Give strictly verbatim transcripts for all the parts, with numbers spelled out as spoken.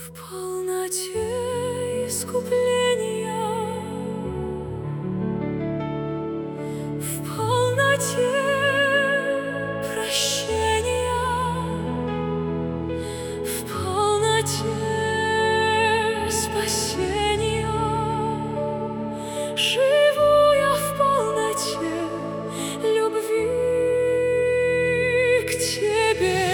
В полноте искупления, в полноте прощения, в полноте спасения. Живу я в полноте любви к Тебе.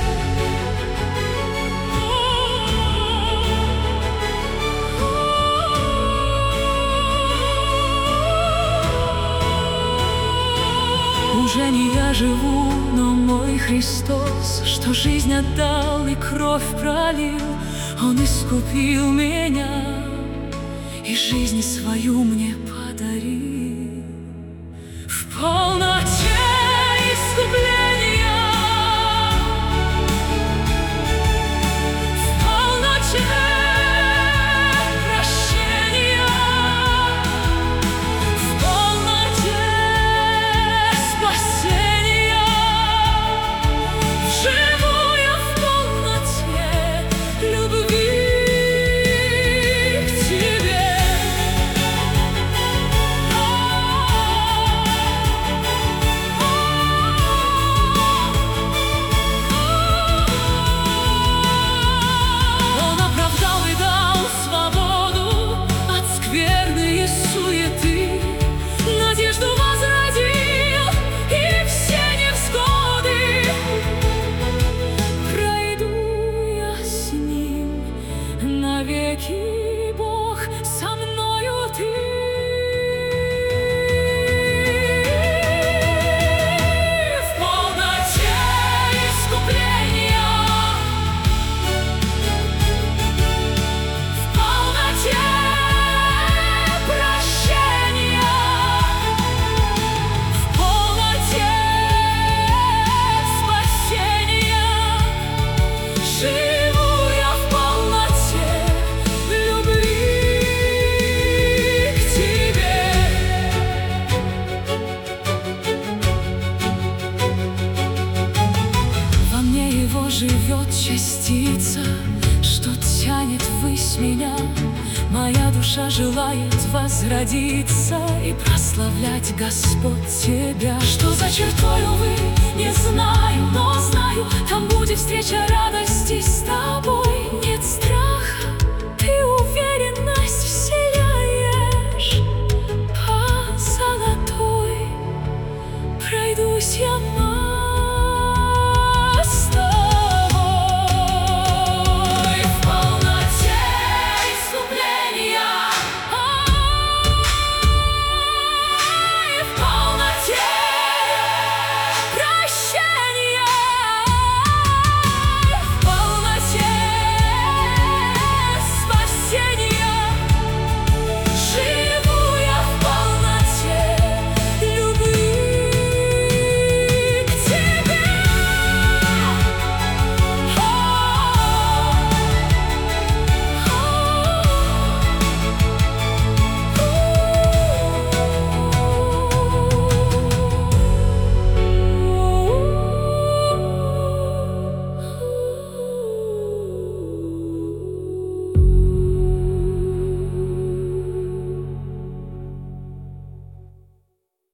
Уже не я живу, но мой Христос, что жизнь отдал и кровь пролил, Он искупил меня и жизнь свою мне подарил. В полноте искупления, в полноте прощения, в полноте спасения. Живу я в полноте любви к Тебе. Он оправдал и дал свободу от скверны и суеты, надежду возродил и все невзгоды. Пройду я с Ним навеки, Бог со мною Ты. В полноте искупления, в полноте прощения, в полноте спасения. Живу я в полноте любви к Тебе. Во мне Его живет частица, что тянет ввысь меня. Моя душа желает возродиться и прославлять, Господь, Тебя. Что за чертой, увы, не знаю, но знаю, там будет встреча радости